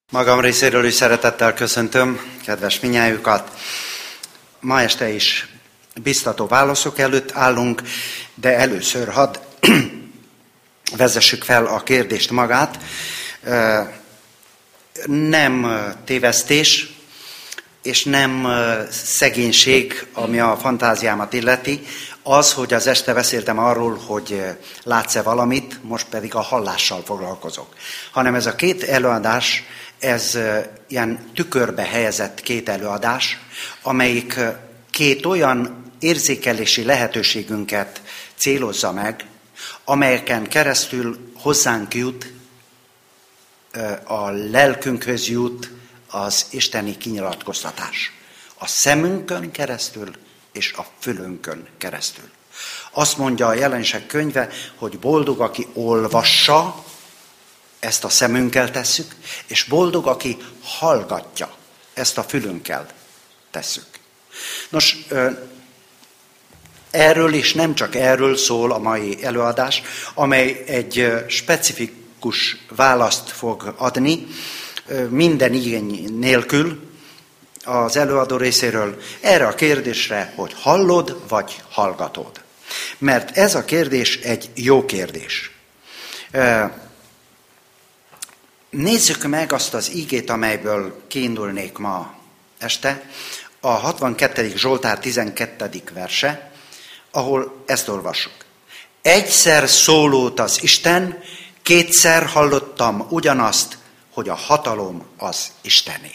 Magam részéről is szeretettel köszöntöm kedves minnyájukat. Ma este is biztató válaszok előtt állunk, de először hadd vezessük fel a kérdést magát. Nem tévesztés és nem szegénység, ami a fantáziámat illeti, az, hogy az este beszéltem arról, hogy látsz-e valamit, most pedig a hallással foglalkozok. Hanem ez a két előadás, ez ilyen tükörbe helyezett két előadás, amelyik két olyan érzékelési lehetőségünket célozza meg, amelyeken keresztül hozzánk jut, a lelkünkhöz jut az isteni kinyilatkoztatás. A szemünkön keresztül és a fülünkön keresztül. Azt mondja a Jelenések könyve, hogy boldog, aki olvassa, ezt a szemünkkel tesszük, és boldog, aki hallgatja, ezt a fülünkkel tesszük. Nos, erről és nem csak erről szól a mai előadás, amely egy specifikus választ fog adni, minden igény nélkül az előadó részéről erre a kérdésre, hogy hallod vagy hallgatod. Mert ez a kérdés egy jó kérdés. Nézzük meg azt az ígét, amelyből kiindulnék ma este, a 62. Zsoltár 12. verse, ahol ezt olvassuk. Egyszer szólott az Isten, kétszer hallottam ugyanazt, hogy a hatalom az Istené.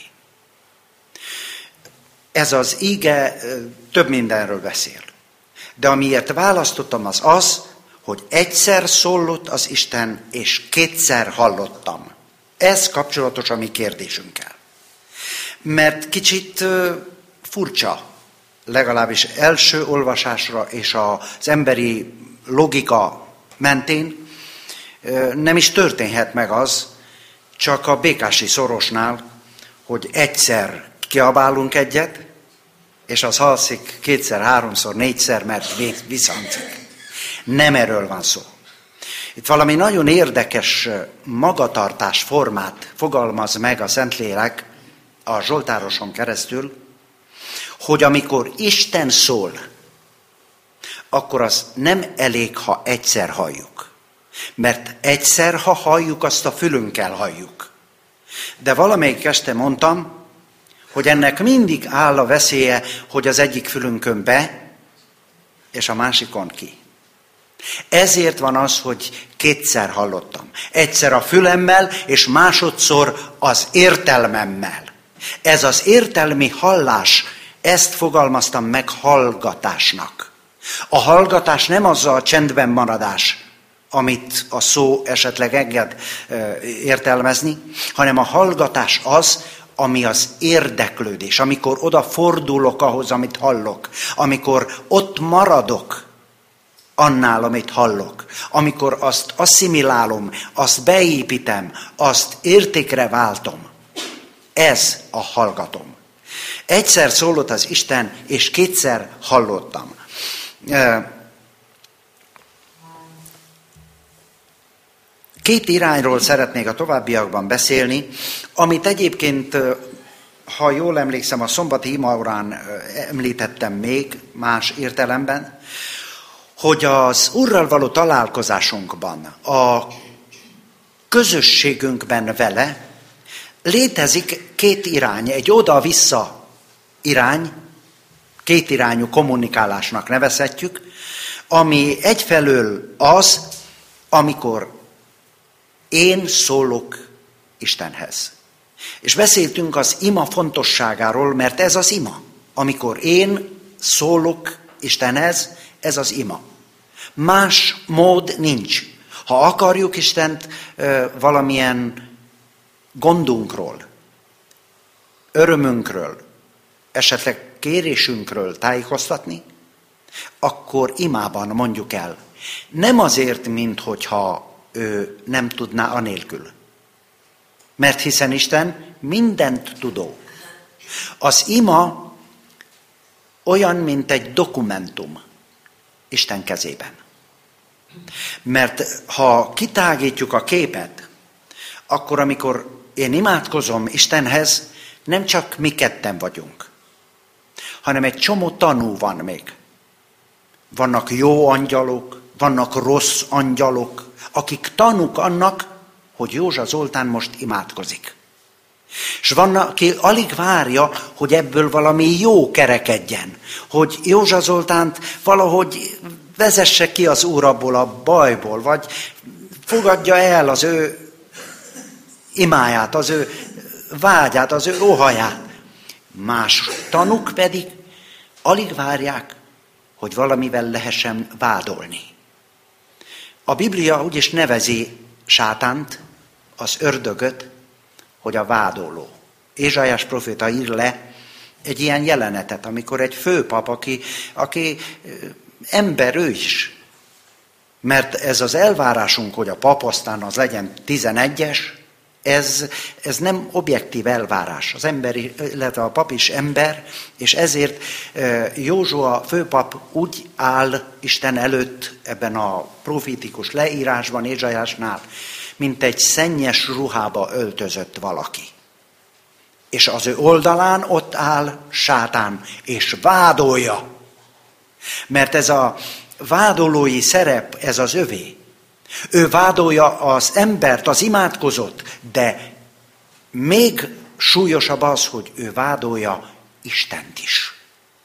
Ez az íge több mindenről beszél. De amiért választottam az, hogy egyszer szólott az Isten, és kétszer hallottam. Ez kapcsolatos a mi kérdésünkkel. Mert kicsit furcsa, legalábbis első olvasásra és az emberi logika mentén nem is történhet meg az, csak a Békási szorosnál, hogy egyszer kiabálunk egyet, és az halszik kétszer, háromszor, négyszer, mert visszancik. Nem erről van szó. Itt valami nagyon érdekes magatartás formát fogalmaz meg a Szentlélek a Zsoltároson keresztül, hogy amikor Isten szól, akkor az nem elég, ha egyszer halljuk. Mert egyszer, ha halljuk, azt a fülünkkel halljuk. De valamelyik este mondtam, hogy ennek mindig áll a veszélye, hogy az egyik fülünkön be, és a másikon ki. Ezért van az, hogy kétszer hallottam. Egyszer a fülemmel, és másodszor az értelmemmel. Ez az értelmi hallás, ezt fogalmaztam meg hallgatásnak. A hallgatás nem az a csendben maradás, amit a szó esetleg enged értelmezni, hanem a hallgatás az, ami az érdeklődés, amikor odafordulok ahhoz, amit hallok, amikor ott maradok annál, amit hallok, amikor azt asszimilálom, azt beépítem, azt értékre váltom. Ez a hallgatom. Egyszer szólott az Isten, és kétszer hallottam. Két irányról szeretnék a továbbiakban beszélni, amit egyébként, ha jól emlékszem, a szombati imaórán említettem még más értelemben, hogy az Úrral való találkozásunkban, a közösségünkben vele létezik két irány, egy oda-vissza irány, kétirányú kommunikálásnak nevezhetjük, ami egyfelől az, amikor én szólok Istenhez. És beszéltünk az ima fontosságáról, mert ez az ima. Amikor én szólok Istenhez, ez az ima. Más mód nincs. Ha akarjuk Istent valamilyen gondunkról, örömünkről, esetleg kérésünkről tájékoztatni, akkor imában mondjuk el. Nem azért, minthogyha ő nem tudná anélkül. Mert hiszen Isten mindent tudó. Az ima olyan, mint egy dokumentum Isten kezében. Mert ha kitágítjuk a képet, akkor amikor én imádkozom Istenhez, nem csak mi ketten vagyunk, hanem egy csomó tanú van még. Vannak jó angyalok, vannak rossz angyalok, akik tanúk annak, hogy Józsa Zoltán most imádkozik. És van, aki alig várja, hogy ebből valami jó kerekedjen, hogy Józsa Zoltánt valahogy vezesse ki az Úr abból a bajból, vagy fogadja el az ő imáját, az ő vágyát, az ő óhaját. Más tanúk pedig alig várják, hogy valamivel lehessen vádolni. A Biblia úgy is nevezi Sátánt, az ördögöt, hogy a vádoló. Ézsaiás proféta ír le egy ilyen jelenetet, amikor egy főpap, aki ember ő is, mert ez az elvárásunk, hogy a pap aztán az legyen 11-es, ez nem objektív elvárás. Az ember, illetve a pap is ember, és ezért Józsua főpap úgy áll Isten előtt ebben a profétikus leírásban, Ézsaiásnál, mint egy szennyes ruhába öltözött valaki. És az ő oldalán ott áll Sátán, és vádolja. Mert ez a vádolói szerep, ez az övé. Ő vádolja az embert, az imádkozót, de még súlyosabb az, hogy ő vádolja Istent is.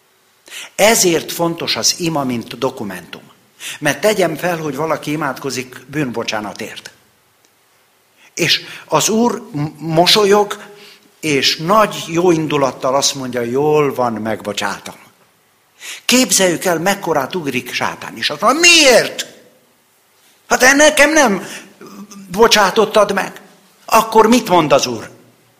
Ezért fontos az ima, mint dokumentum. Mert tegyem fel, hogy valaki imádkozik bűnbocsánatért. És az Úr mosolyog, és nagy jó indulattal azt mondja, jól van, megbocsátom. Képzeljük el, mekkorát ugrik Sátán is. Azt mondja, miért? Hát nekem nem bocsátottad meg. Akkor mit mond az Úr?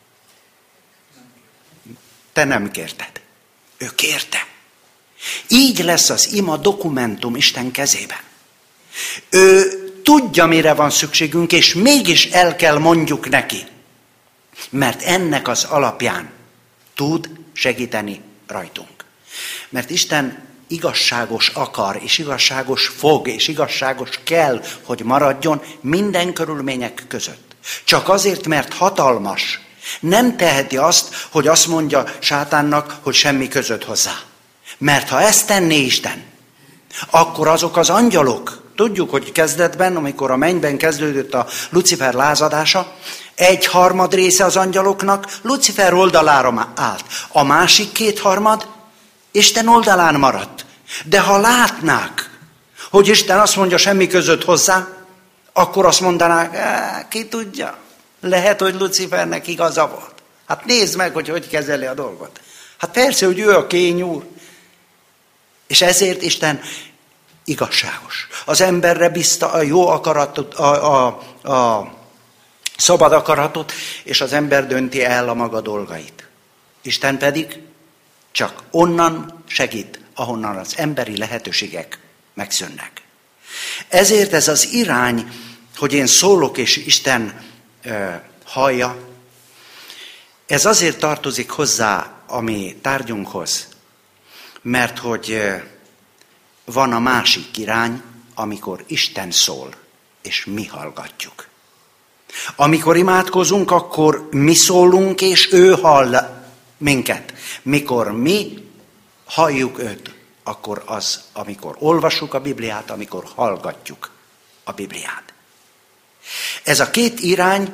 Te nem kérted. Ő kérte. Így lesz az ima dokumentum Isten kezében. Ő tudja, mire van szükségünk, és mégis el kell mondjuk neki. Mert ennek az alapján tud segíteni rajtunk. Mert Isten igazságos akar, és igazságos fog, és igazságos kell, hogy maradjon minden körülmények között. Csak azért, mert hatalmas. Nem teheti azt, hogy azt mondja Sátánnak, hogy semmi között hozzá. Mert ha ezt tenné Isten, akkor azok az angyalok, tudjuk, hogy kezdetben, amikor a mennyben kezdődött a Lucifer lázadása, 1/3 része az angyaloknak Lucifer oldalára állt. A másik 2/3 Isten oldalán maradt. De ha látnák, hogy Isten azt mondja semmi között hozzá, akkor azt mondanák, ki tudja, lehet, hogy Lucifernek igaza volt. Hát nézd meg, hogy kezeli a dolgot. Hát persze, hogy ő a kényúr. És ezért Isten igazságos. Az emberre bízta a jó akaratot, a szabad akaratot, és az ember dönti el a maga dolgait. Isten pedig csak onnan segít, ahonnan az emberi lehetőségek megszűnnek. Ezért ez az irány, hogy én szólok, és Isten hallja, ez azért tartozik hozzá a mi tárgyunkhoz, mert hogy van a másik irány, amikor Isten szól, és mi hallgatjuk. Amikor imádkozunk, akkor mi szólunk, és ő hall minket. Mikor mi halljuk őt, akkor az, amikor olvassuk a Bibliát, amikor hallgatjuk a Bibliát. Ez a két irány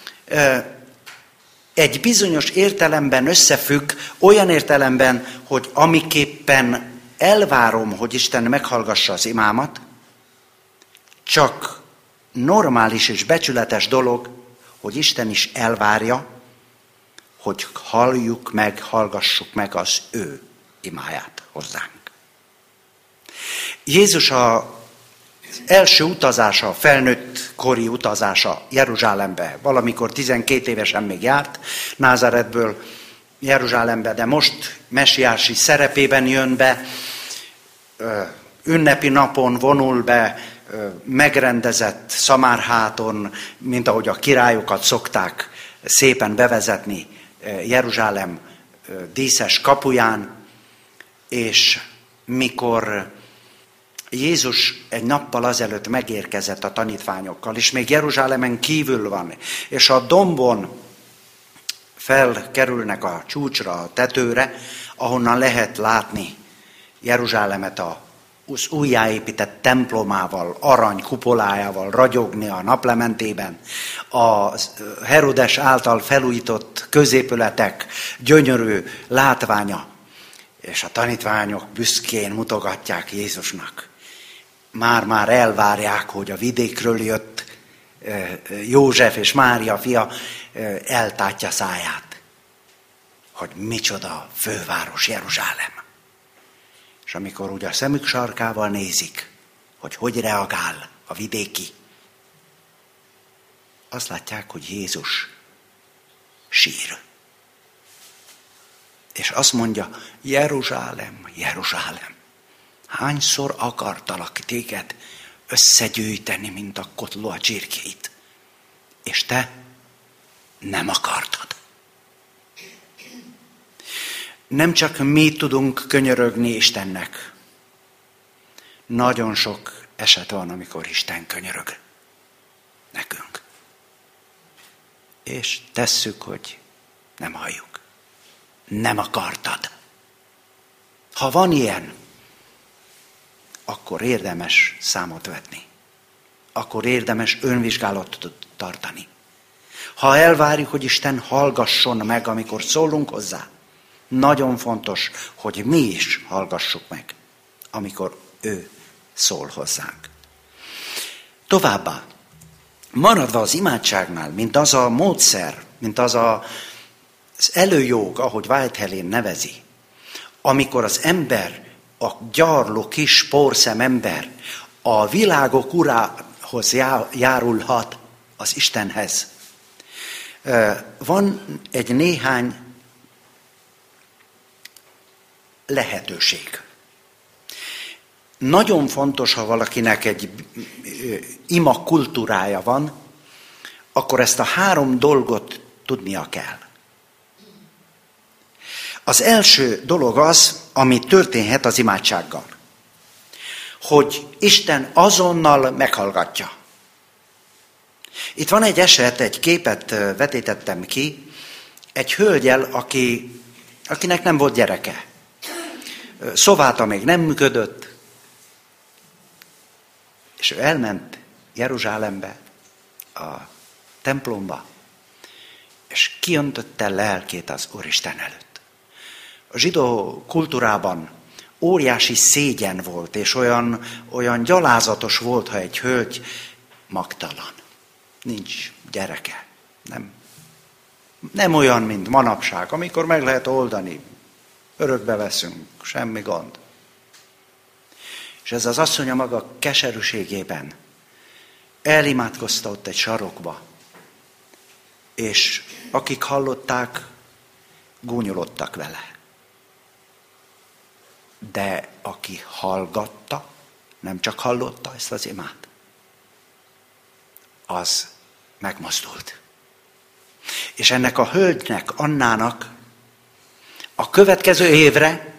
egy bizonyos értelemben összefügg, olyan értelemben, hogy amiképpen elvárom, hogy Isten meghallgassa az imámat, csak normális és becsületes dolog, hogy Isten is elvárja, hogy halljuk meg, hallgassuk meg az ő imáját hozzánk. Jézus az első utazása, felnőtt kori utazása Jeruzsálembe, valamikor 12 évesen még járt Názáretből Jeruzsálembe, de most messiási szerepében jön be, ünnepi napon vonul be, megrendezett szamárháton, mint ahogy a királyokat szokták szépen bevezetni Jeruzsálem díszes kapuján, és mikor Jézus egy nappal azelőtt megérkezett a tanítványokkal, és még Jeruzsálemen kívül van, és a dombon felkerülnek a csúcsra, a tetőre, ahonnan lehet látni Jeruzsálemet az újjáépített templomával, arany kupolájával ragyogni a naplementében, a Herodes által felújított középületek gyönyörű látványa, és a tanítványok büszkén mutogatják Jézusnak. Már elvárják, hogy a vidékről jött József és Mária fia eltátja száját, hogy micsoda főváros Jeruzsálem. És amikor úgy a szemük sarkával nézik, hogy reagál a vidéki, azt látják, hogy Jézus sír. És azt mondja, Jeruzsálem, Jeruzsálem, hányszor akartalak téged összegyűjteni, mint a kotló a csirkéit, és te nem akartad. Nem csak mi tudunk könyörögni Istennek. Nagyon sok eset van, amikor Isten könyörög nekünk. És tesszük, hogy nem halljuk. Nem akartad. Ha van ilyen, akkor érdemes számot vetni. Akkor érdemes önvizsgálatot tartani. Ha elvárjuk, hogy Isten hallgasson meg, amikor szólunk hozzá, nagyon fontos, hogy mi is hallgassuk meg, amikor ő szól hozzánk. Továbbá, maradva az imádságnál, mint az a módszer, mint az előjog, ahogy Whitehelén nevezi, amikor az ember, a gyarló kis porszem ember a világok urához járulhat, az Istenhez. Van egy néhány lehetőség. Nagyon fontos, ha valakinek egy ima kultúrája van, akkor ezt a 3 dolgot tudnia kell. Az első dolog az, ami történhet az imádsággal, hogy Isten azonnal meghallgatja. Itt van egy eset, egy képet vetítettem ki, egy hölgyel, akinek nem volt gyereke. Szováta még nem működött, és ő elment Jeruzsálembe, a templomba, és kiöntötte lelkét az Úristen előtt. A zsidó kultúrában óriási szégyen volt, és olyan gyalázatos volt, ha egy hölgy magtalan. Nincs gyereke. Nem olyan, mint manapság, amikor meg lehet oldani. Örökbe veszünk, semmi gond. És ez az asszony a maga keserűségében elimádkozta ott egy sarokba, és akik hallották, gúnyolodtak vele. De aki hallgatta, nem csak hallotta ezt az imát, az megmozdult. És ennek a hölgynek, Annának a következő évre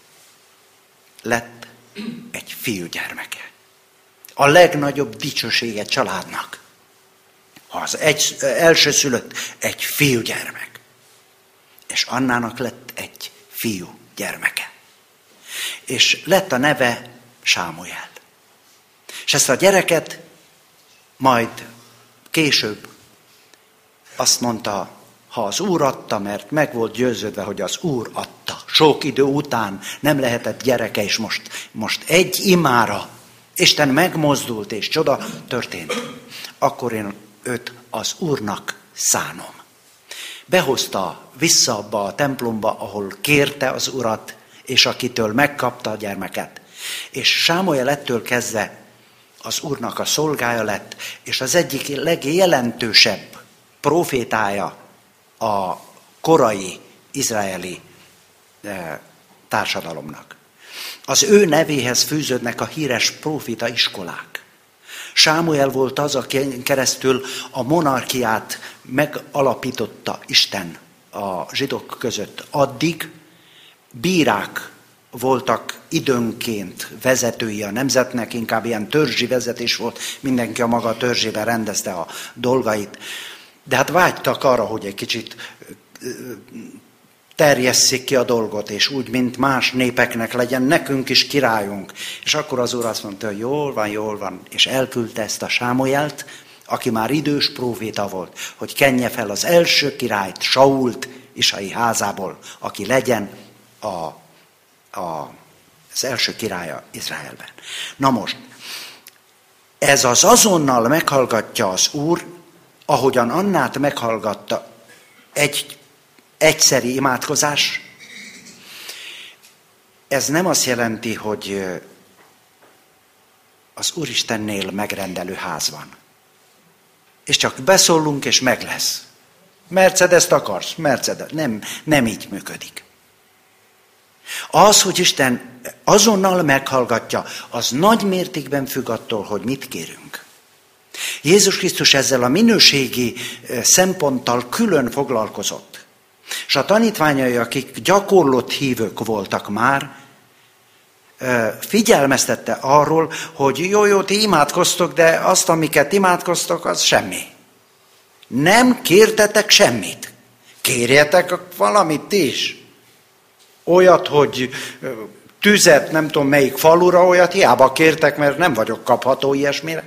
lett egy fiúgyermeke. A legnagyobb dicsősége családnak. Az elsőszülött egy fiúgyermek. És Annának lett egy fiú gyermeke. És lett a neve Sámuel. És ezt a gyereket majd később azt mondta, ha az Úr adta, mert meg volt győződve, hogy az Úr adta. Sok idő után nem lehetett gyereke, és most egy imára Isten megmozdult, és csoda történt. Akkor én őt az Úrnak szánom. Behozta vissza abba a templomba, ahol kérte az Urat, és akitől megkapta a gyermeket. És Sámuel ettől kezdve az Úrnak a szolgája lett, és az egyik legjelentősebb profétája a korai izraeli társadalomnak. Az ő nevéhez fűződnek a híres prófita iskolák. Sámuel volt az, aki keresztül a monarchiát megalapította Isten a zsidók között. Addig bírák voltak időnként vezetői a nemzetnek, inkább ilyen törzsi vezetés volt, mindenki a maga törzsében rendezte a dolgait. De hát vágytak arra, hogy egy kicsit terjesszék ki a dolgot, és úgy, mint más népeknek legyen nekünk is királyunk. És akkor az Úr azt mondta, hogy jól van, és elküldte ezt a Sámuelt, aki már idős próféta volt, hogy kenje fel az első királyt, Sault, Isai házából, aki legyen az első királya Izraelben. Na most, ez az azonnal meghallgatja az Úr, ahogyan Annát meghallgatta egy egyszeri imádkozás. Ez nem azt jelenti, hogy az Úristennél megrendelő ház van. És csak beszólunk, és meg lesz. Mercedes-t akarsz? Mercedes. Nem így működik. Az, hogy Isten azonnal meghallgatja, az nagy mértékben függ attól, hogy mit kérünk. Jézus Krisztus ezzel a minőségi szemponttal külön foglalkozott. És a tanítványai, akik gyakorlott hívők voltak már, figyelmeztette arról, hogy jó, ti imádkoztok, de azt, amiket imádkoztok, az semmi. Nem kértetek semmit. Kérjetek valamit is. Olyat, hogy tüzet, nem tudom melyik falura, olyat hiába kértek, mert nem vagyok kapható ilyesmire.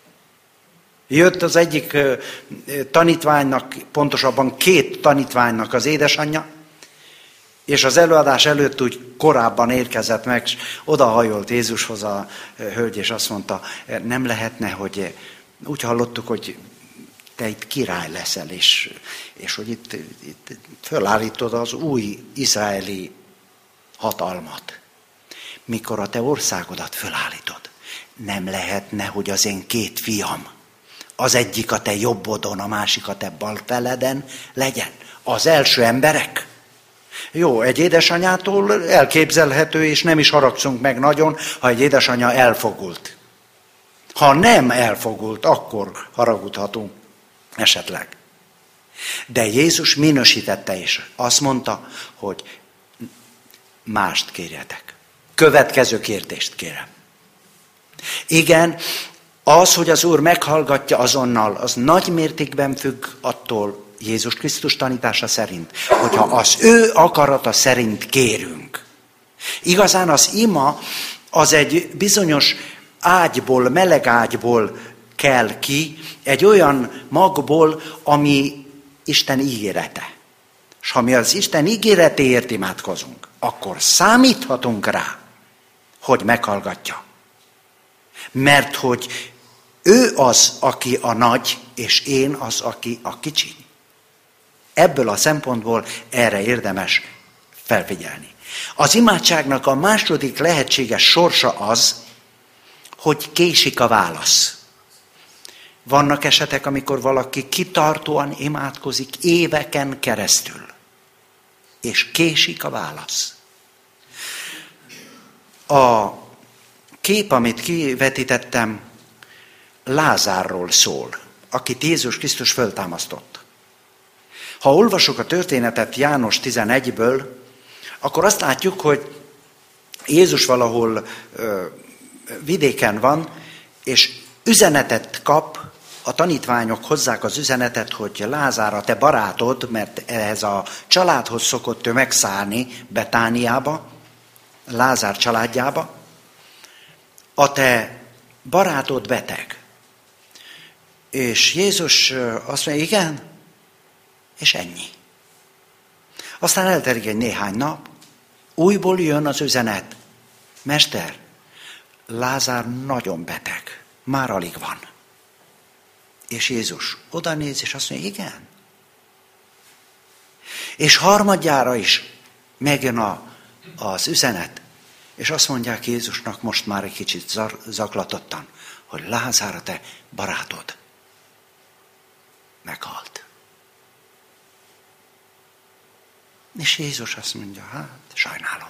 Jött az egyik tanítványnak, pontosabban 2 tanítványnak az édesanyja, és az előadás előtt úgy korábban érkezett meg, és odahajolt Jézushoz a hölgy, és azt mondta, nem lehetne, hogy úgy hallottuk, hogy te itt király leszel, és hogy itt fölállítod az új izraeli hatalmat. Mikor a te országodat fölállítod, nem lehetne, hogy az én 2 fiam, az egyik a te jobbodon, a másik a te bal feleden legyen. Az első emberek. Jó, egy édesanyától elképzelhető, és nem is haragszunk meg nagyon, ha egy édesanyja elfogult. Ha nem elfogult, akkor haragudhatunk esetleg. De Jézus minősítette is. Azt mondta, hogy mást kérjetek. Következő kérdést kérem. Igen, az, hogy az Úr meghallgatja azonnal, az nagy mértékben függ attól, Jézus Krisztus tanítása szerint, hogyha az ő akarata szerint kérünk. Igazán az ima az egy bizonyos ágyból, meleg ágyból kell ki, egy olyan magból, ami Isten ígérete. És ha mi az Isten ígéretéért imádkozunk, akkor számíthatunk rá, hogy meghallgatja. Mert hogy ő az, aki a nagy, és én az, aki a kicsi. Ebből a szempontból erre érdemes felfigyelni. Az imádságnak a második lehetséges sorsa az, hogy késik a válasz. Vannak esetek, amikor valaki kitartóan imádkozik éveken keresztül, és késik a válasz. A kép, amit kivetítettem, Lázárról szól, akit Jézus Krisztus föltámasztott. Ha olvasok a történetet János 11-ből, akkor azt látjuk, hogy Jézus valahol vidéken van, és üzenetet kap, a tanítványok hozzák az üzenetet, hogy Lázár, a te barátod, mert ehhez a családhoz szokott ő megszállni Betániába, Lázár családjába, a te barátod beteg. És Jézus azt mondja, igen, és ennyi. Aztán eltelik egy néhány nap, újból jön az üzenet. Mester, Lázár nagyon beteg, már alig van. És Jézus odanéz, és azt mondja, igen. És harmadjára is megjön az üzenet, és azt mondják Jézusnak most már egy kicsit zaklatottan, hogy Lázár, a te barátod meghalt. És Jézus azt mondja, hát sajnálom.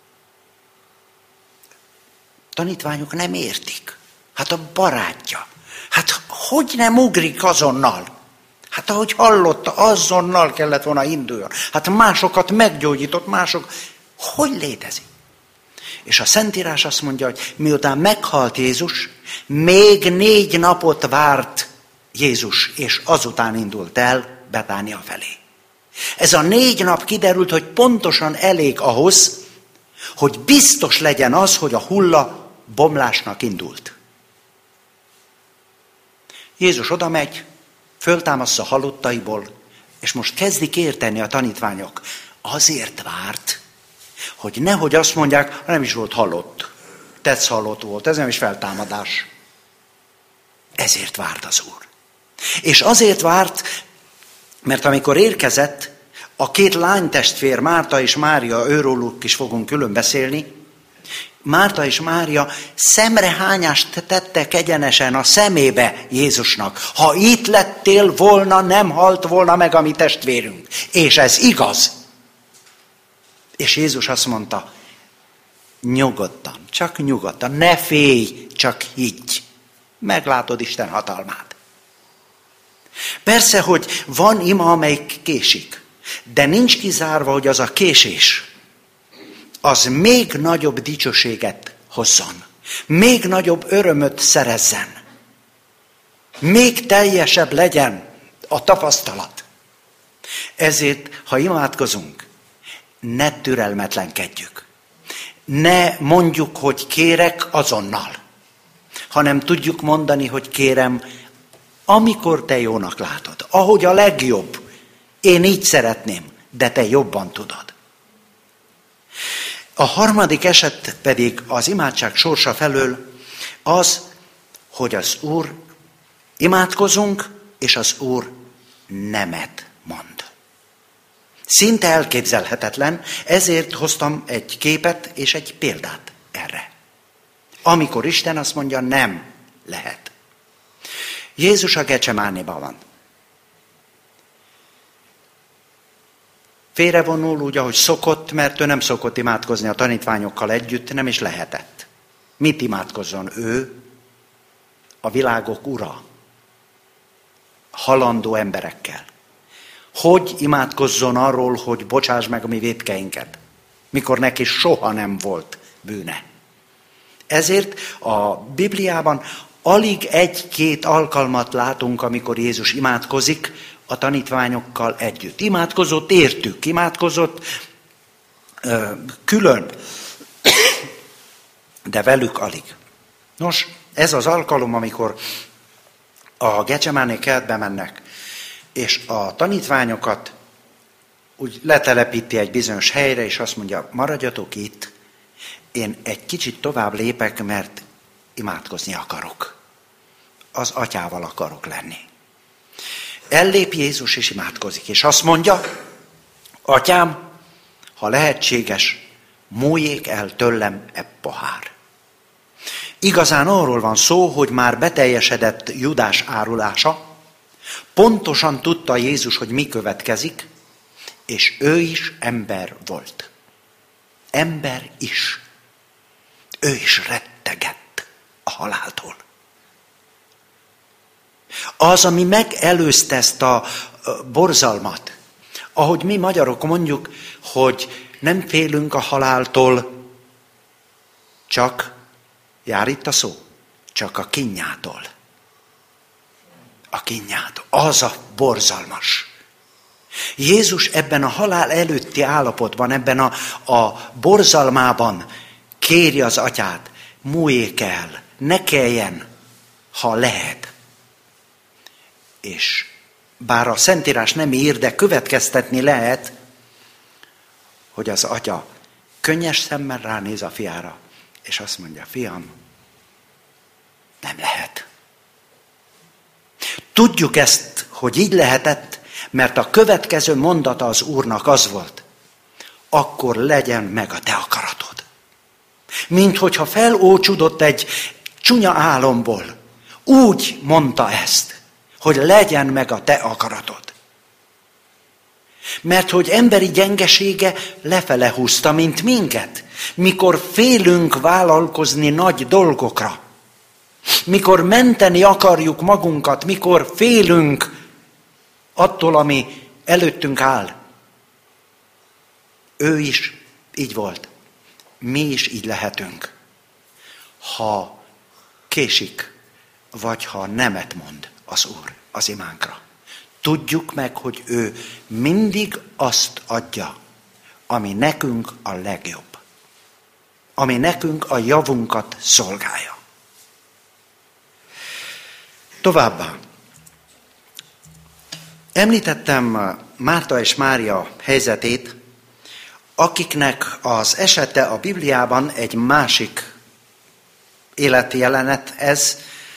Tanítványok nem értik. Hát a barátja. Hát hogy nem ugrik azonnal? Hát ahogy hallotta, azonnal kellett volna induljon. Hát másokat meggyógyított, mások. Hogy létezik? És a Szentírás azt mondja, hogy miután meghalt Jézus, még 4 napot várt Jézus, és azután indult el Betánia felé. Ez a 4 nap kiderült, hogy pontosan elég ahhoz, hogy biztos legyen az, hogy a hulla bomlásnak indult. Jézus oda megy, föltámaszza halottaiból, és most kezdik érteni a tanítványok. Azért várt, hogy nehogy azt mondják, nem is volt halott. Tetsz halott volt, ez nem is feltámadás. Ezért várt az Úr. És azért várt, mert amikor érkezett, a 2 lánytestvér, Márta és Mária, őróluk is fogunk külön beszélni, Márta és Mária szemrehányást tettek egyenesen a szemébe Jézusnak. Ha itt lettél volna, nem halt volna meg a mi testvérünk. És ez igaz. És Jézus azt mondta, nyugodtan, csak nyugodtan, ne félj, csak higgy. Meglátod Isten hatalmát. Persze, hogy van ima, amelyik késik, de nincs kizárva, hogy az a késés, az még nagyobb dicsőséget hozzon, még nagyobb örömöt szerezzen, még teljesebb legyen a tapasztalat. Ezért, ha imádkozunk, ne türelmetlenkedjük. Ne mondjuk, hogy kérek azonnal, hanem tudjuk mondani, hogy kérem, amikor te jónak látod, ahogy a legjobb. Én így szeretném, de te jobban tudod. A harmadik eset pedig az imádság sorsa felől az, hogy az Úr imádkozunk, és az Úr nemet mond. Szinte elképzelhetetlen, ezért hoztam egy képet és egy példát erre. Amikor Isten azt mondja, nem lehet. Jézus a Gecsemánéban van. Félrevonul úgy, ahogy szokott, mert ő nem szokott imádkozni a tanítványokkal együtt, nem is lehetett. Mit imádkozzon ő? A világok ura. Halandó emberekkel. Hogy imádkozzon arról, hogy bocsáss meg a mi vétkeinket, mikor neki soha nem volt bűne. Ezért a Bibliában alig 1-2 alkalmat látunk, amikor Jézus imádkozik a tanítványokkal együtt. Imádkozott értük, imádkozott külön, de velük alig. Nos, ez az alkalom, amikor a Gecsemáné kertbe mennek, és a tanítványokat úgy letelepíti egy bizonyos helyre, és azt mondja, maradjatok itt, én egy kicsit tovább lépek, mert imádkozni akarok. Az atyával akarok lenni. Ellép Jézus és imádkozik, és azt mondja, atyám, ha lehetséges, múljék el tőlem e pohár. Igazán arról van szó, hogy már beteljesedett Judás árulása, pontosan tudta Jézus, hogy mi következik, és ő is ember volt. Ember is. Ő is rettegett a haláltól. Az, ami megelőzte ezt a borzalmat, ahogy mi magyarok mondjuk, hogy nem félünk a haláltól, csak, jár itt a szó, csak a kínjától. A kínjától. Az a borzalmas. Jézus ebben a halál előtti állapotban, ebben a borzalmában kéri az atyát, múljék el, ne kelljen, ha lehet. És bár a Szentírás nem ír, de következtetni lehet, hogy az atya könnyes szemmel ránéz a fiára, és azt mondja, fiam, nem lehet. Tudjuk ezt, hogy így lehetett, mert a következő mondata az Úrnak az volt, akkor legyen meg a te akaratod. Mint hogyha felócsudott egy csúnya álomból. Úgy mondta ezt, hogy legyen meg a te akaratod. Mert hogy emberi gyengesége lefele húzta, mint minket, mikor félünk vállalkozni nagy dolgokra, mikor menteni akarjuk magunkat, mikor félünk attól, ami előttünk áll. Ő is így volt. Mi is így lehetünk. Ha késik, vagy ha nemet mond az Úr az imánkra. tudjuk meg, hogy ő mindig azt adja, ami nekünk a legjobb. Ami nekünk a javunkat szolgálja. Továbbá. Említettem Márta és Mária helyzetét, akiknek az esete a Bibliában egy másik életi jelenet ez.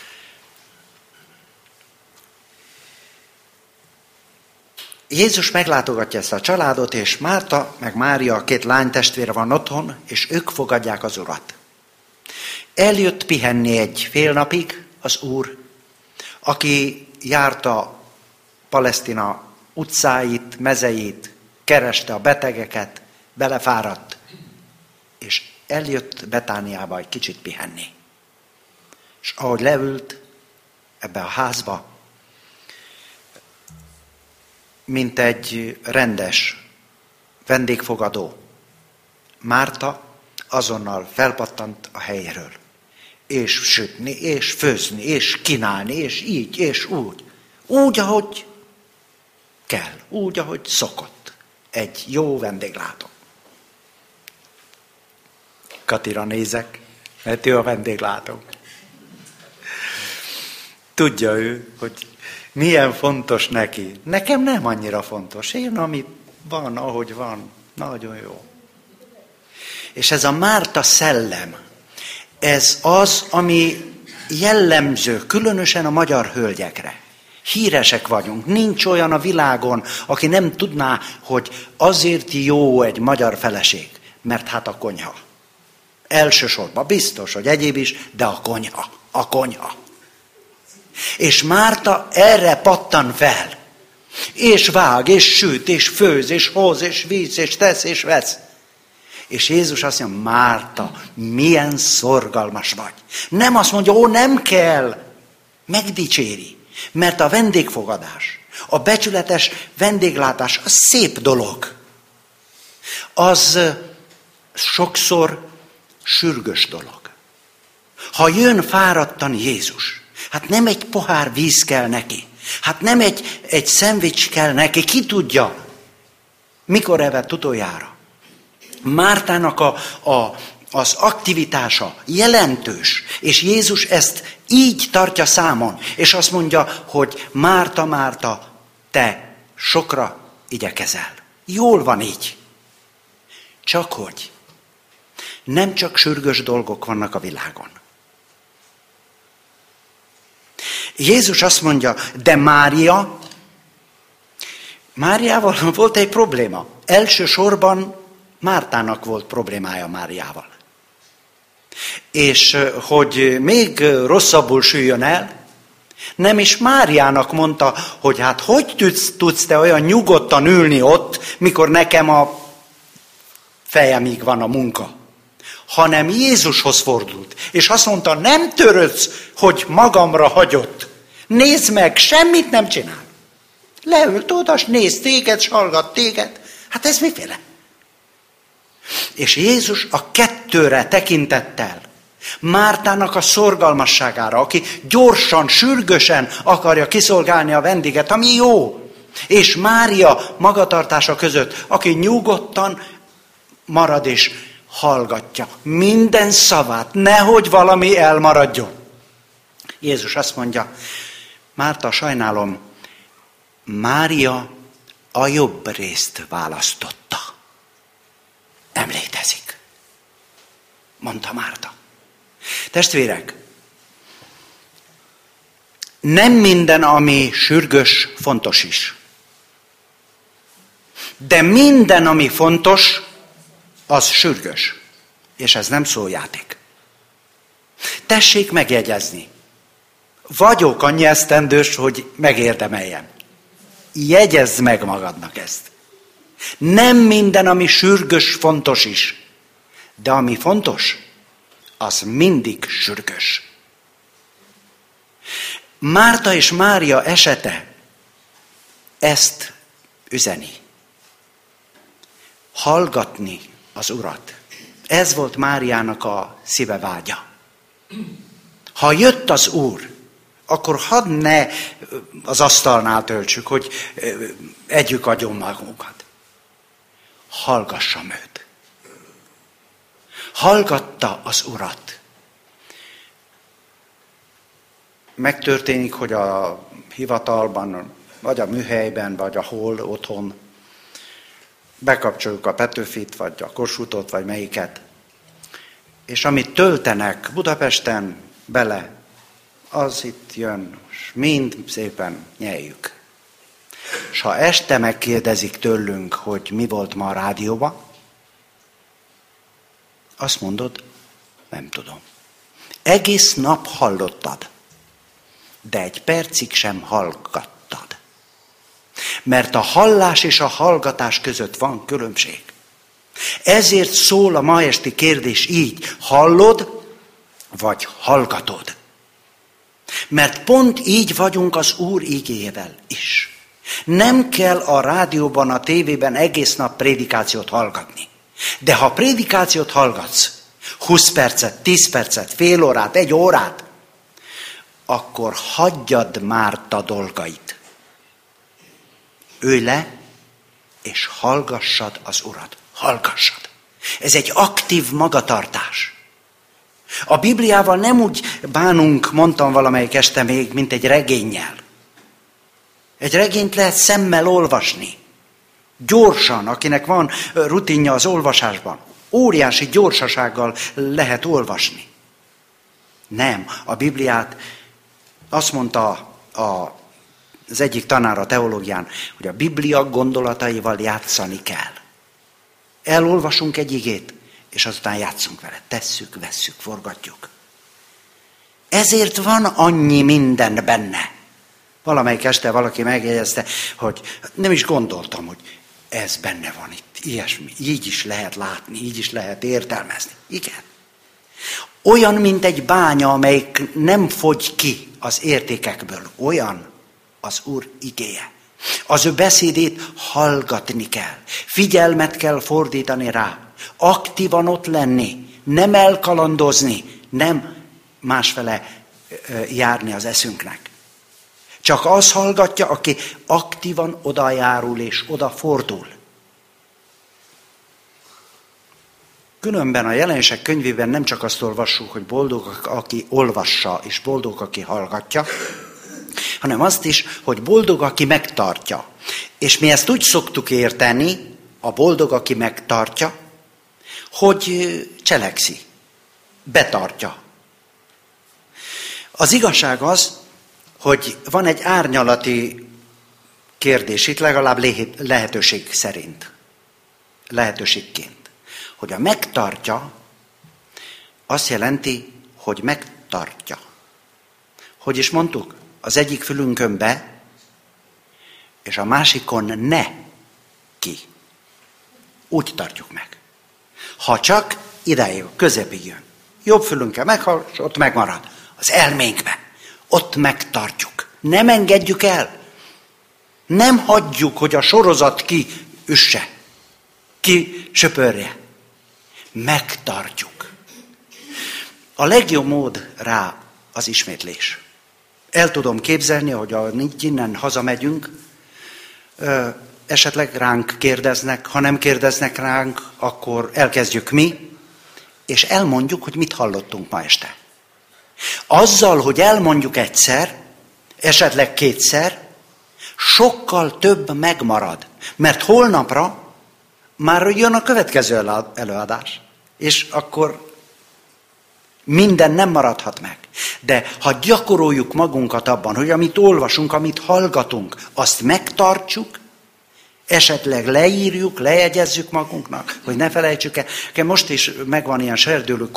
Jézus meglátogatja ezt a családot, és Márta meg Mária, két lánytestvére van otthon, és ők fogadják az Urat. Eljött pihenni egy fél napig az Úr, aki járta Palesztina utcáit, mezeit, kereste a betegeket, belefáradt, és eljött Betániába egy kicsit pihenni. És ahogy leült ebbe a házba, mint egy rendes vendégfogadó, Márta azonnal felpattant a helyéről. És sütni, és főzni, és kínálni, és így, és úgy. Úgy, ahogy kell, úgy, ahogy szokott. Egy jó vendéglátó. Katira nézek, mert ő a vendéglátó. Tudja ő, hogy milyen fontos neki. Nekem nem annyira fontos. Én, ami van, ahogy van, nagyon jó. És ez a Márta szellem, ez az, ami jellemző, különösen a magyar hölgyekre. Híresek vagyunk. Nincs olyan a világon, aki nem tudná, hogy azért jó egy magyar feleség, mert hát a konyha. Elsősorban biztos, hogy egyéb is, de a konyha. És Márta erre pattan fel. És vág, és süt, és főz, és hoz, és víz, és tesz, és vesz. És Jézus azt mondja, Márta, milyen szorgalmas vagy. Nem azt mondja, ó, nem kell. Megdicséri. Mert a vendégfogadás, a becsületes vendéglátás, az szép dolog. Az sokszor sürgős dolog. Ha jön fáradtan Jézus, hát nem egy pohár víz kell neki, hát nem egy szendvics kell neki, ki tudja, mikor evett utoljára. Mártának az aktivitása jelentős, és Jézus ezt így tartja számon, és azt mondja, hogy Márta, Márta, te sokra igyekezel. Jól van így. Csak hogy nem csak sürgős dolgok vannak a világon. Jézus azt mondja, de Máriával volt egy probléma. Elsősorban Mártának volt problémája Máriával. És hogy még rosszabbul süljön el, nem is Máriának mondta, hogy hát hogy tudsz te olyan nyugodtan ülni ott, mikor nekem a fejemig van a munka. Hanem Jézushoz fordult, és azt mondta, nem törődsz, hogy magamra hagyott. Nézd meg, semmit nem csinál. Leült oda, s néz téged, s hallgat téged. Hát ez miféle? És Jézus a kettőre tekintettel, Mártának a szorgalmasságára, aki gyorsan, sürgősen akarja kiszolgálni a vendéget, ami jó. És Mária magatartása között, aki nyugodtan marad és hallgatja minden szavát, nehogy valami elmaradjon. Jézus azt mondja, Márta, sajnálom, Mária a jobb részt választotta. Nem létezik, mondta Márta. Testvérek, nem minden, ami sürgős, fontos is. De minden, ami fontos, az sürgős. És ez nem szójáték. Tessék megjegyezni. Vagyok annyi esztendős, hogy megérdemeljem. Jegyezd meg magadnak ezt. Nem minden, ami sürgős, fontos is. De ami fontos, az mindig sürgős. Márta és Mária esete ezt üzeni. Hallgatni az Urat. Ez volt Máriának a szíve vágya. Ha jött az Úr, akkor hadd ne az asztalnál töltsük, hogy együk agyon magunkat. Hallgassam őt. Hallgatta az Urat. Megtörténik, hogy a hivatalban, vagy a műhelyben, vagy a hol otthon bekapcsoljuk a Petőfit, vagy a Kossuthot, vagy melyiket. És amit töltenek Budapesten bele, az itt jön, és mind szépen nyeljük. És ha este megkérdezik tőlünk, hogy mi volt ma a rádióban, azt mondod, nem tudom. Egész nap hallottad, de egy percig sem hallgattad. Mert a hallás és a hallgatás között van különbség. Ezért szól a ma esti kérdés így, hallod, vagy hallgatod? Mert pont így vagyunk az Úr igéjével is. Nem kell a rádióban, a tévében egész nap prédikációt hallgatni. De ha prédikációt hallgatsz, 20 percet, 10 percet, fél órát, 1 órát, akkor hagyjad már a dolgait. Ülj le, és hallgassad az Urat. Hallgassad. Ez egy aktív magatartás. A Bibliával nem úgy bánunk, mondtam valamelyik este még, mint egy regénnyel. Egy regényt lehet szemmel olvasni. Gyorsan, akinek van rutinja az olvasásban. Óriási gyorsasággal lehet olvasni. Nem, a Bibliát azt mondta az egyik tanár a teológián, hogy a Biblia gondolataival játszani kell. Elolvasunk egy igét, és azután játszunk vele. Tesszük, vesszük, forgatjuk. Ezért van annyi minden benne. Valamelyik este valaki megjegyezte, hogy nem is gondoltam, hogy ez benne van itt, ilyesmi. Így is lehet látni, így is lehet értelmezni. Igen. Olyan, mint egy bánya, amelyik nem fogy ki az értékekből. Olyan az Úr igéje. Az ő beszédét hallgatni kell. Figyelmet kell fordítani rá. Aktívan ott lenni. Nem elkalandozni. Nem másfele járni az eszünknek. Csak az hallgatja, aki aktívan odajárul és odafordul. Különben a Jelenések könyvében nem csak azt olvassuk, hogy boldog, aki olvassa, és boldog, aki hallgatja, hanem azt is, hogy boldog, aki megtartja. És mi ezt úgy szoktuk érteni, a boldog, aki megtartja, hogy cselekszi, betartja. Az igazság az, hogy van egy árnyalati kérdés itt, legalább lehetőség szerint, lehetőségként, hogy a megtartja azt jelenti, hogy megtartja. Hogy is mondtuk? Az egyik fülünkön be, és a másikon ne ki. Úgy tartjuk meg. Ha csak ideig, közepig jön. Jobb fülünkkel meghal, és ott megmarad. Az elménkbe. Ott megtartjuk. Nem engedjük el. Nem hagyjuk, hogy a sorozat ki üsse. Ki söpörje. Megtartjuk. A legjobb mód rá az ismétlés. El tudom képzelni, hogy innen hazamegyünk, esetleg ránk kérdeznek, ha nem kérdeznek ránk, akkor elkezdjük mi, és elmondjuk, hogy mit hallottunk ma este. Azzal, hogy elmondjuk egyszer, esetleg kétszer, sokkal több megmarad. Mert holnapra már jön a következő előadás. És akkor minden nem maradhat meg. De ha gyakoroljuk magunkat abban, hogy amit olvasunk, amit hallgatunk, azt megtartsuk, esetleg leírjuk, lejegyezzük magunknak, hogy ne felejtsük el. Most is megvan ilyen serdülő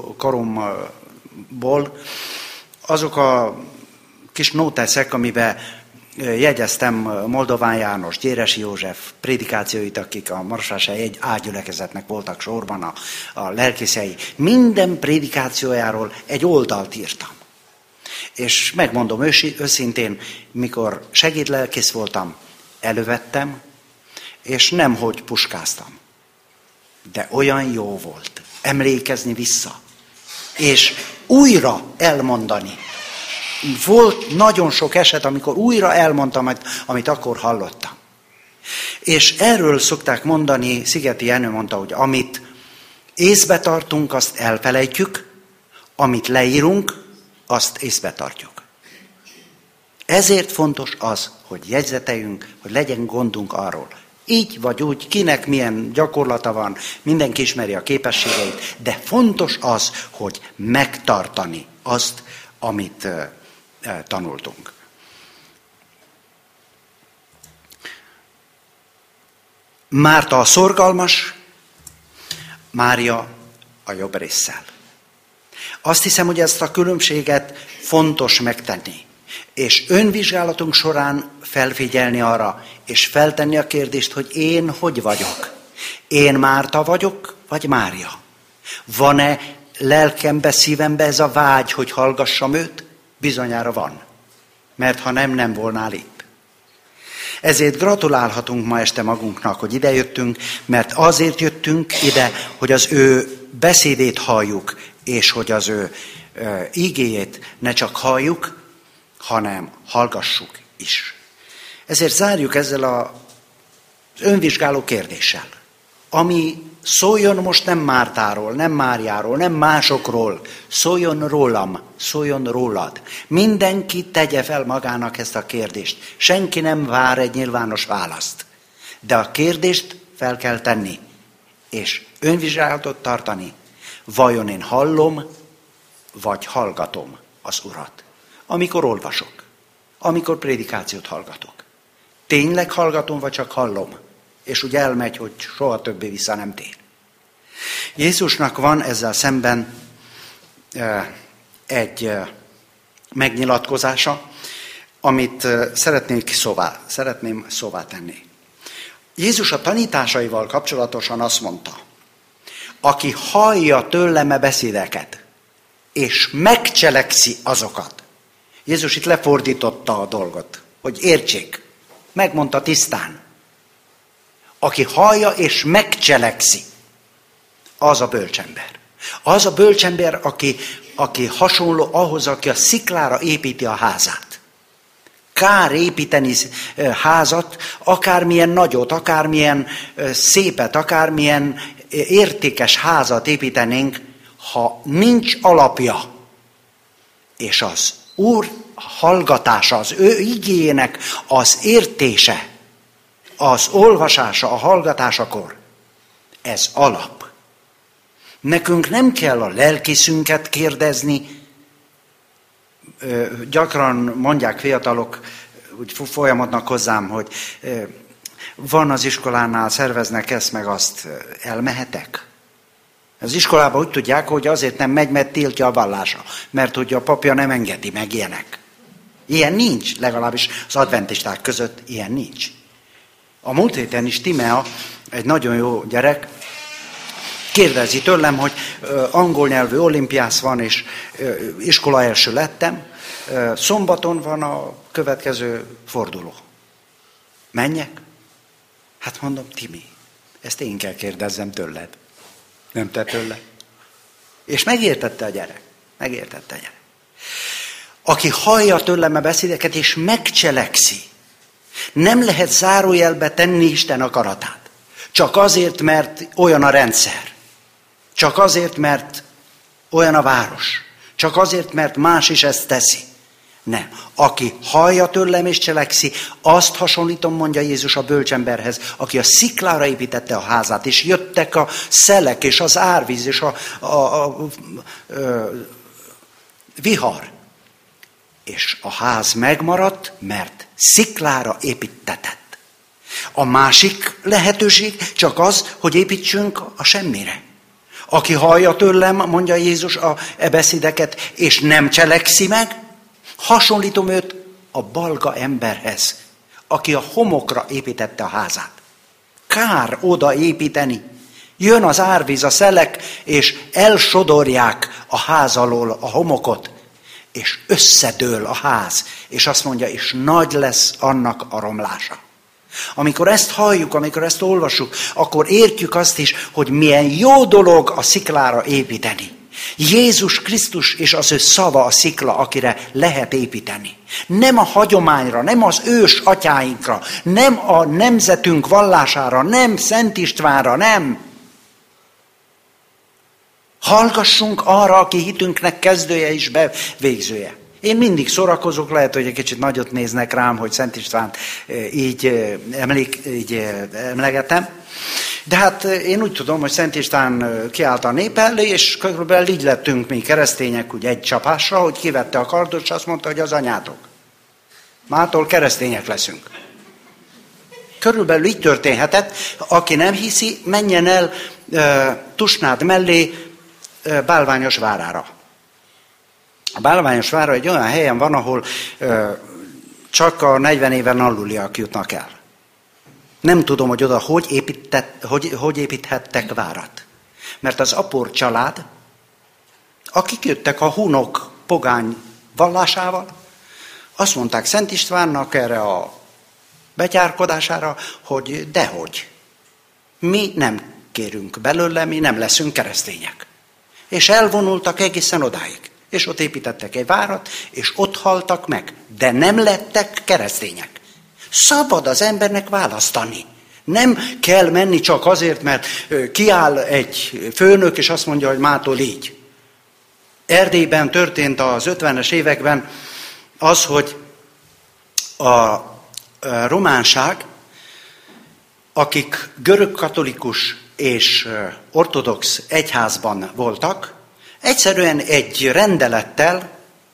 koromból azok a kis nóteszek, amiben jegyeztem Moldován János, Gyéresi József prédikációit, akik a Marosvásárhelyi egy ágyülekezetnek voltak sorban, a lelkészei. Minden prédikációjáról egy oldalt írtam. És megmondom őszintén, mikor segédlelkész voltam, elővettem, és nemhogy puskáztam. De olyan jó volt emlékezni vissza, és újra elmondani. volt nagyon sok eset, amikor újra elmondtam, amit akkor hallottam. És erről szokták mondani, Szigeti Jenő mondta, hogy amit észbe tartunk, azt elfelejtjük, amit leírunk, azt észbe tartjuk. Ezért fontos az, hogy jegyzeteljünk, hogy legyen gondunk arról. Így vagy úgy, kinek milyen gyakorlata van, mindenki ismeri a képességeit, de fontos az, hogy megtartani azt, amit tanultunk. Márta a szorgalmas, Mária a jobb résszel. Azt hiszem, hogy ezt a különbséget fontos megtenni. És önvizsgálatunk során felfigyelni arra, és feltenni a kérdést, hogy én hogy vagyok? Én Márta vagyok, vagy Mária? Van-e lelkembe, szívembe ez a vágy, hogy hallgassam őt? Bizonyára van. Mert ha nem, nem volnál itt. Ezért gratulálhatunk ma este magunknak, hogy ide jöttünk, mert azért jöttünk ide, hogy az ő beszédét halljuk, és hogy az ő ígéjét ne csak halljuk, hanem hallgassuk is. Ezért zárjuk ezzel az önvizsgáló kérdéssel, ami szóljon most nem Mártáról, nem Máriáról, nem másokról, szóljon rólam, szóljon rólad. Mindenki tegye fel magának ezt a kérdést. Senki nem vár egy nyilvános választ. De a kérdést fel kell tenni, és önvizsgálatot tartani. Vajon én hallom, vagy hallgatom az Urat? Amikor olvasok, amikor prédikációt hallgatok. Tényleg hallgatom, vagy csak hallom? És úgy elmegy, hogy soha többé vissza nem tér. Jézusnak van ezzel szemben egy megnyilatkozása, amit szeretném szóvá tenni. Jézus a tanításaival kapcsolatosan azt mondta, aki hallja tőlem a beszédeket, és megcselekszi azokat. Jézus itt lefordította a dolgot, hogy értsék. Megmondta tisztán. Aki hallja és megcselekszi, az a bölcsember. Az a bölcsember, aki hasonló ahhoz, aki a sziklára építi a házát. Kár építeni házat, akármilyen nagyot, akármilyen szépet, akármilyen értékes házat építenénk, ha nincs alapja, és az Úr hallgatása, az ő igéjének az értése, az olvasása, a hallgatásakor, ez alap. Nekünk nem kell a lelkészünket kérdezni, gyakran mondják fiatalok, úgy folyamodnak hozzám, hogy van az iskolánál, szerveznek ezt meg azt, elmehetek? Az iskolában úgy tudják, hogy azért nem megy, mert tiltja a vallása, mert hogy a papja nem engedi meg ilyenek. Ilyen nincs, legalábbis az adventisták között ilyen nincs. A múlt héten is Timea, egy nagyon jó gyerek, kérdezi tőlem, hogy angol nyelvű olimpiász van, és iskola első lettem, szombaton van a következő forduló. Menjek? Hát mondom, Timi, ezt én kell kérdezzem tőled. Nem te tőle. És megértette a gyerek. Aki hallja tőlem a beszédeket, és megcselekszi, nem lehet zárójelbe tenni Isten akaratát. Csak azért, mert olyan a rendszer. Csak azért, mert olyan a város. Csak azért, mert más is ezt teszi. Nem. Aki hallja tőlem és cselekszi, azt hasonlítom, mondja Jézus a bölcsemberhez, aki a sziklára építette a házát, és jöttek a szelek, és az árvíz, és a vihar. És a ház megmaradt, mert sziklára építetett. A másik lehetőség csak az, hogy építsünk a semmire. Aki hallja tőlem, mondja Jézus a beszédeket, és nem cselekszi meg, hasonlítom őt a balga emberhez, aki a homokra építette a házát. Kár oda építeni. Jön az árvíz, a szelek, és elsodorják a ház alól a homokot, és összedől a ház, és azt mondja, és nagy lesz annak a romlása. Amikor ezt halljuk, amikor ezt olvassuk, akkor értjük azt is, hogy milyen jó dolog a sziklára építeni. Jézus Krisztus és az ő szava a szikla, akire lehet építeni. Nem a hagyományra, nem az ős atyáinkra, nem a nemzetünk vallására, nem Szent Istvánra, nem. Hallgassunk arra, aki hitünknek kezdője és bevégzője. Én mindig szórakozok, lehet, hogy egy kicsit nagyot néznek rám, hogy Szent Istvánt így emlegetem. De hát én úgy tudom, hogy Szent István kiállt a nép elé, és körülbelül így lettünk mi keresztények úgy egy csapásra, hogy kivette a kardot, és azt mondta, hogy az anyátok. Mától keresztények leszünk. Körülbelül így történhetett. Aki nem hiszi, menjen el Tusnád mellé Bálványos várára. A Bálványos vára egy olyan helyen van, ahol csak a 40 éven aluliak jutnak el. Nem tudom, hogy oda hogy építhettek várat. Mert az Apor család, akik jöttek a hunok pogány vallásával, azt mondták Szent Istvánnak erre a betyárkodására, hogy dehogy. Mi nem kérünk belőle, mi nem leszünk keresztények. És elvonultak egészen odáig. És ott építettek egy várat, és ott haltak meg. De nem lettek keresztények. Szabad az embernek választani. Nem kell menni csak azért, mert kiáll egy főnök, és azt mondja, hogy mától így. Erdélyben történt az 50-es években az, hogy a románság, akik görögkatolikus és ortodox egyházban voltak, egyszerűen egy rendelettel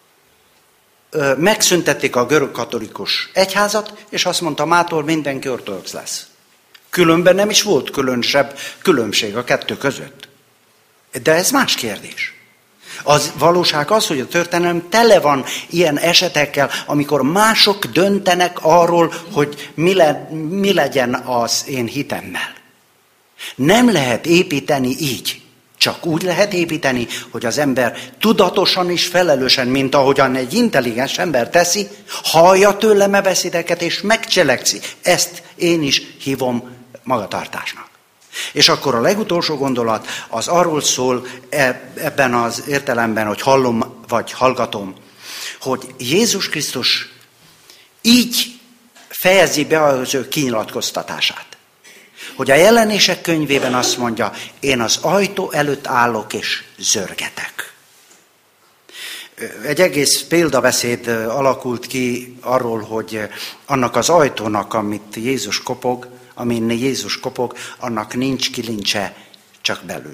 megszüntették a görögkatolikus egyházat, és azt mondta, mától mindenki ortodox lesz. Különben nem is volt különösebb különbség a kettő között. De ez más kérdés. Az valóság az, hogy a történelem tele van ilyen esetekkel, amikor mások döntenek arról, hogy mi legyen az én hitemmel. Nem lehet építeni így. Csak úgy lehet építeni, hogy az ember tudatosan és felelősen, mint ahogyan egy intelligens ember teszi, hallja tőlem a beszédeket és megcselekszi. Ezt én is hívom magatartásnak. És akkor a legutolsó gondolat az arról szól ebben az értelemben, hogy hallom vagy hallgatom, hogy Jézus Krisztus így fejezi be az ő kinyilatkoztatását. Hogy a Jelenések könyvében azt mondja, én az ajtó előtt állok és zörgetek. Egy egész példabeszéd alakult ki arról, hogy annak az ajtónak, amin Jézus kopog, annak nincs kilincse, csak belül.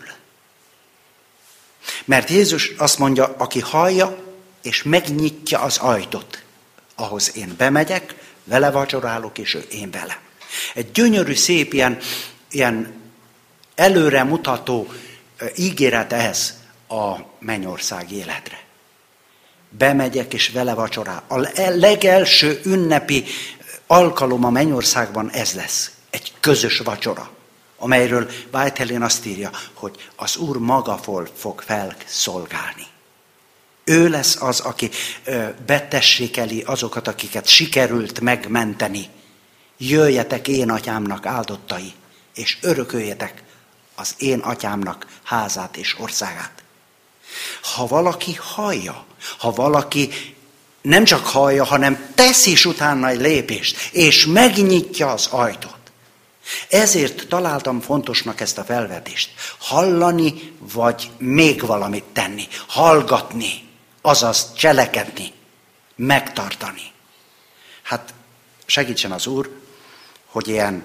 Mert Jézus azt mondja, aki hallja és megnyitja az ajtót, ahhoz én bemegyek, vele vacsorálok, és ő én vele. Egy gyönyörű, szép, ilyen előre mutató ígéret ez a mennyország életre. Bemegyek és vele vacsorál. A legelső ünnepi alkalom a mennyországban ez lesz. Egy közös vacsora, amelyről Whitehelén azt írja, hogy az Úr maga fog felszolgálni. Ő lesz az, aki betessékeli azokat, akiket sikerült megmenteni. Jöjjetek én atyámnak áldottai, és örököljetek az én atyámnak házát és országát. Ha valaki hallja, ha valaki nem csak hallja, hanem tesz is utána egy lépést, és megnyitja az ajtót. Ezért találtam fontosnak ezt a felvetést. Hallani, vagy még valamit tenni. Hallgatni, azaz cselekedni, megtartani. Hát segítsen az Úr, hogy ilyen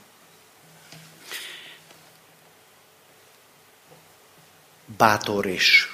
bátor és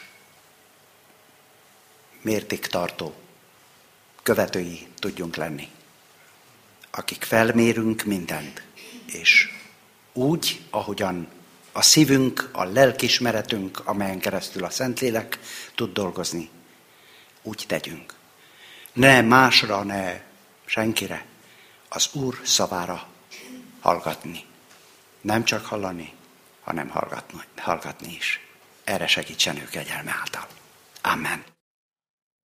mértéktartó követői tudjunk lenni, akik felmérünk mindent, és úgy, ahogyan a szívünk, a lelkiismeretünk, amelyen keresztül a Szentlélek tud dolgozni, úgy tegyünk. Ne másra, ne senkire, az Úr szavára hallgatni. Nem csak hallani, hanem hallgatni is. Erre segítsen ő kegyelme által. Amen.